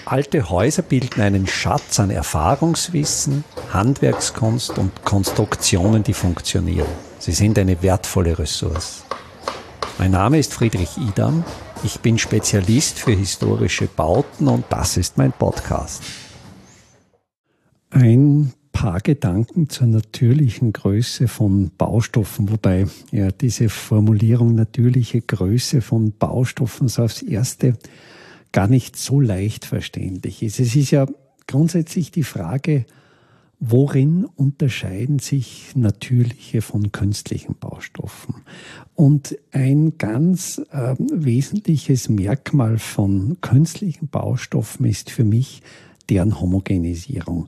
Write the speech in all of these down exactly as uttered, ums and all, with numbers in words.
Alte Häuser bilden einen Schatz an Erfahrungswissen, Handwerkskunst und Konstruktionen, die funktionieren. Sie sind eine wertvolle Ressource. Mein Name ist Friedrich Idam. Ich bin Spezialist für historische Bauten und das ist mein Podcast. Ein paar Gedanken zur natürlichen Größe von Baustoffen, wobei ja diese Formulierung natürliche Größe von Baustoffen so aufs Erste gar nicht so leicht verständlich ist. Es ist ja grundsätzlich die Frage, worin unterscheiden sich natürliche von künstlichen Baustoffen? Und ein ganz äh, wesentliches Merkmal von künstlichen Baustoffen ist für mich deren Homogenisierung.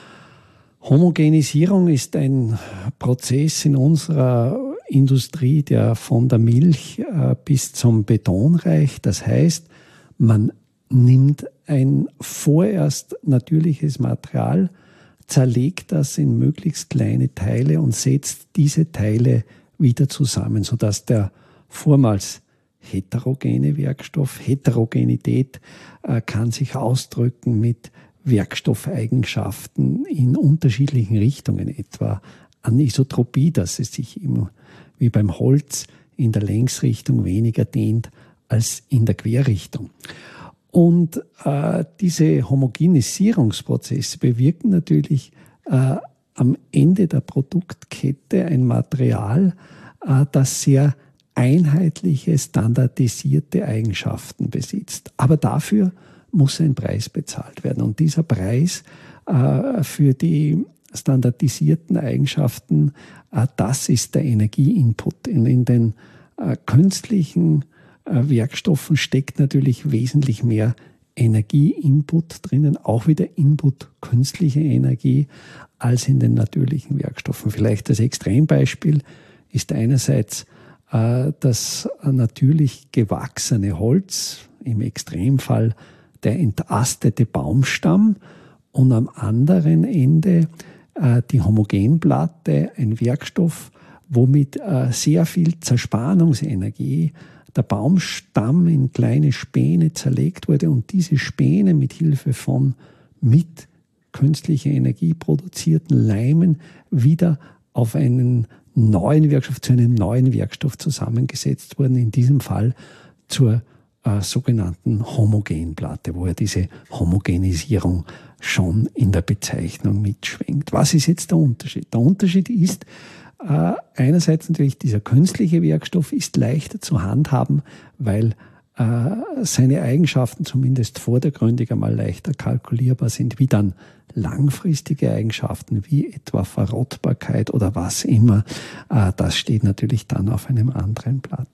Homogenisierung ist ein Prozess in unserer Industrie, der von der Milch äh, bis zum Beton reicht. Das heißt, man nimmt ein vorerst natürliches Material, zerlegt das in möglichst kleine Teile und setzt diese Teile wieder zusammen, sodass der vormals heterogene Werkstoff, Heterogenität äh, kann sich ausdrücken mit Werkstoffeigenschaften in unterschiedlichen Richtungen, etwa Anisotropie, dass es sich eben wie beim Holz in der Längsrichtung weniger dehnt als in der Querrichtung. Und äh, diese Homogenisierungsprozesse bewirken natürlich äh, am Ende der Produktkette ein Material, äh, das sehr einheitliche, standardisierte Eigenschaften besitzt. Aber dafür muss ein Preis bezahlt werden. Und dieser Preis äh, für die standardisierten Eigenschaften, äh, das ist der Energieinput. In, in den äh, künstlichen äh, Werkstoffen steckt natürlich wesentlich mehr Energieinput drinnen, auch wieder Input künstliche Energie, als in den natürlichen Werkstoffen. Vielleicht das Extrembeispiel ist einerseits äh, das natürlich gewachsene Holz, im Extremfall der entastete Baumstamm und am anderen Ende äh, die Homogenplatte, ein Werkstoff, womit äh, sehr viel Zerspannungsenergie der Baumstamm in kleine Späne zerlegt wurde und diese Späne mit Hilfe von mit künstlicher Energie produzierten Leimen wieder auf einen neuen Werkstoff, zu einem neuen Werkstoff zusammengesetzt wurden, in diesem Fall zur äh, sogenannten Homogenplatte, wo ja diese Homogenisierung schon in der Bezeichnung mitschwingt. Was ist jetzt der Unterschied? Der Unterschied ist, Äh, einerseits natürlich dieser künstliche Werkstoff ist leichter zu handhaben, weil äh, seine Eigenschaften zumindest vordergründig einmal leichter kalkulierbar sind, wie dann langfristige Eigenschaften, wie etwa Verrottbarkeit oder was immer. Äh, das steht natürlich dann auf einem anderen Blatt.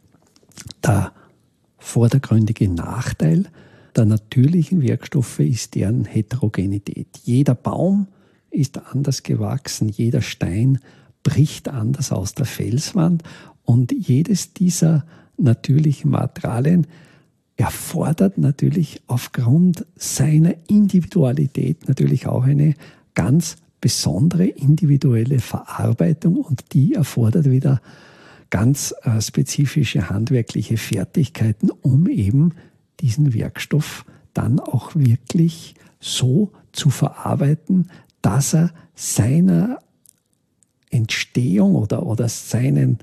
Der vordergründige Nachteil der natürlichen Werkstoffe ist deren Heterogenität. Jeder Baum ist anders gewachsen, jeder Stein bricht anders aus der Felswand und jedes dieser natürlichen Materialien erfordert natürlich aufgrund seiner Individualität natürlich auch eine ganz besondere individuelle Verarbeitung und die erfordert wieder ganz äh, spezifische handwerkliche Fertigkeiten, um eben diesen Werkstoff dann auch wirklich so zu verarbeiten, dass er seiner Entstehung oder, oder seinen,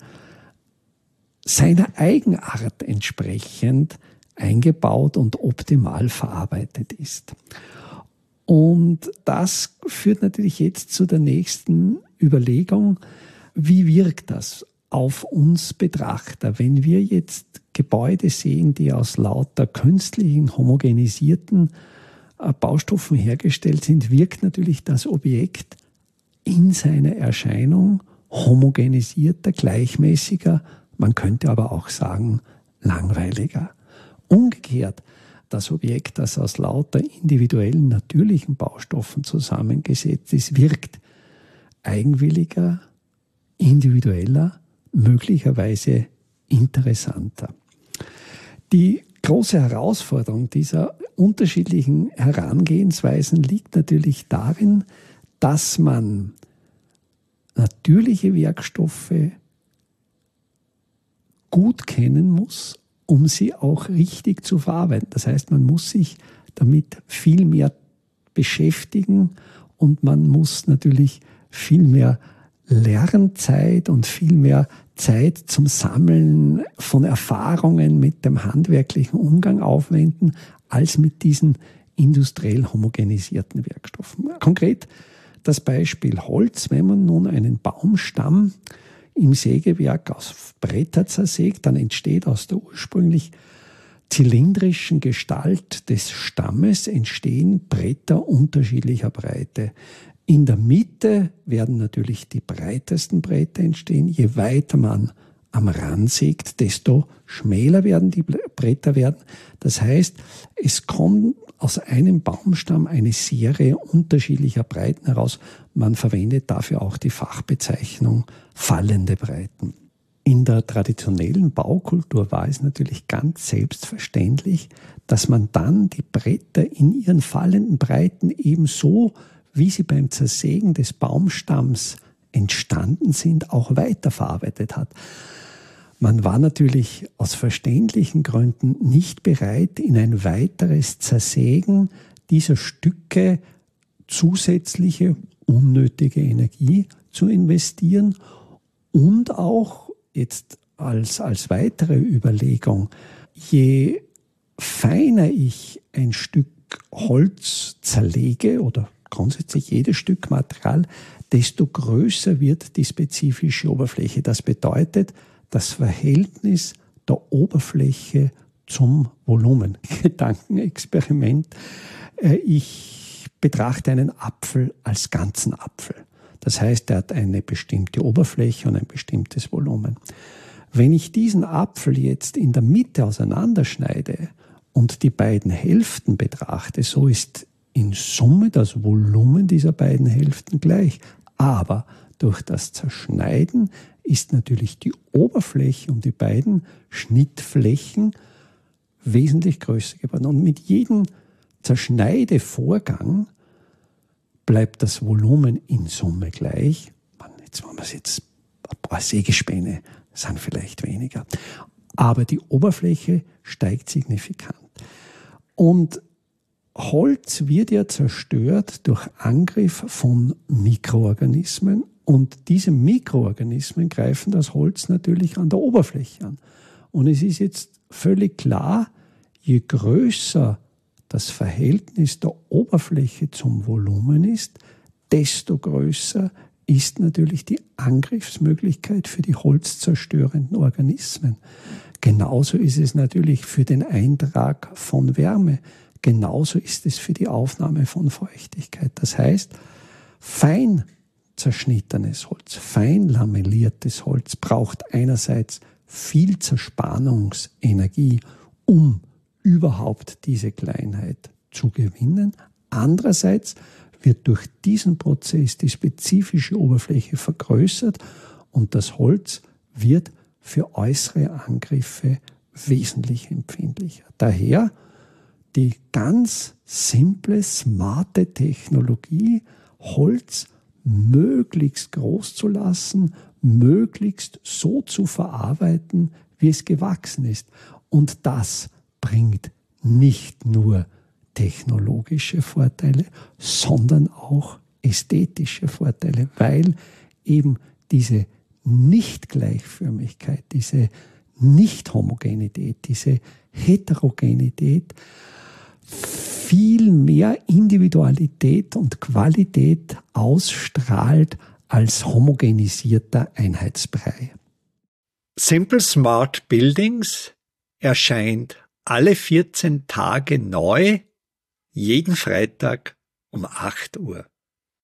seiner Eigenart entsprechend eingebaut und optimal verarbeitet ist. Und das führt natürlich jetzt zu der nächsten Überlegung, wie wirkt das auf uns Betrachter, wenn wir jetzt Gebäude sehen, die aus lauter künstlichen, homogenisierten äh, Baustoffen hergestellt sind, wirkt natürlich das Objekt in seiner Erscheinung homogenisierter, gleichmäßiger, man könnte aber auch sagen, langweiliger. Umgekehrt, das Objekt, das aus lauter individuellen, natürlichen Baustoffen zusammengesetzt ist, wirkt eigenwilliger, individueller, möglicherweise interessanter. Die große Herausforderung dieser unterschiedlichen Herangehensweisen liegt natürlich darin, dass man natürliche Werkstoffe gut kennen muss, um sie auch richtig zu verarbeiten. Das heißt, man muss sich damit viel mehr beschäftigen und man muss natürlich viel mehr Lernzeit und viel mehr Zeit zum Sammeln von Erfahrungen mit dem handwerklichen Umgang aufwenden, als mit diesen industriell homogenisierten Werkstoffen. Konkret das Beispiel Holz. Wenn man nun einen Baumstamm im Sägewerk aus Bretter zersägt, dann entsteht aus der ursprünglich zylindrischen Gestalt des Stammes entstehen Bretter unterschiedlicher Breite. In der Mitte werden natürlich die breitesten Bretter entstehen. Je weiter man am Rand sägt, desto schmäler werden die Bretter werden. Das heißt, es kommt aus einem Baumstamm eine Serie unterschiedlicher Breiten heraus. Man verwendet dafür auch die Fachbezeichnung fallende Breiten. In der traditionellen Baukultur war es natürlich ganz selbstverständlich, dass man dann die Bretter in ihren fallenden Breiten ebenso, wie sie beim Zersägen des Baumstamms entstanden sind, auch weiterverarbeitet hat. Man war natürlich aus verständlichen Gründen nicht bereit, in ein weiteres Zersägen dieser Stücke zusätzliche unnötige Energie zu investieren und auch jetzt als, als weitere Überlegung, je feiner ich ein Stück Holz zerlege oder grundsätzlich jedes Stück Material, desto größer wird die spezifische Oberfläche. Das bedeutet, das Verhältnis der Oberfläche zum Volumen. Gedankenexperiment. Ich betrachte einen Apfel als ganzen Apfel. Das heißt, er hat eine bestimmte Oberfläche und ein bestimmtes Volumen. Wenn ich diesen Apfel jetzt in der Mitte auseinanderschneide und die beiden Hälften betrachte, so ist in Summe das Volumen dieser beiden Hälften gleich. Aber durch das Zerschneiden ist natürlich die Oberfläche um die beiden Schnittflächen wesentlich größer geworden. Und mit jedem Zerschneidevorgang bleibt das Volumen in Summe gleich. Jetzt haben wir es jetzt, ein paar Sägespäne sind vielleicht weniger. Aber die Oberfläche steigt signifikant. Und Holz wird ja zerstört durch Angriff von Mikroorganismen und diese Mikroorganismen greifen das Holz natürlich an der Oberfläche an. Und es ist jetzt völlig klar, je größer das Verhältnis der Oberfläche zum Volumen ist, desto größer ist natürlich die Angriffsmöglichkeit für die holzzerstörenden Organismen. Genauso ist es natürlich für den Eintrag von Wärme. Genauso ist es für die Aufnahme von Feuchtigkeit. Das heißt, fein zerschnittenes Holz, fein lamelliertes Holz braucht einerseits viel Zerspannungsenergie, um überhaupt diese Kleinheit zu gewinnen. Andererseits wird durch diesen Prozess die spezifische Oberfläche vergrößert und das Holz wird für äußere Angriffe wesentlich empfindlicher. Daher die ganz simple, smarte Technologie, Holz möglichst groß zu lassen, möglichst so zu verarbeiten, wie es gewachsen ist. Und das bringt nicht nur technologische Vorteile, sondern auch ästhetische Vorteile, weil eben diese Nicht-Gleichförmigkeit, diese Nicht-Homogenität, diese Heterogenität viel mehr Individualität und Qualität ausstrahlt als homogenisierter Einheitsbrei. Simple Smart Buildings erscheint alle vierzehn Tage neu, jeden Freitag um acht Uhr.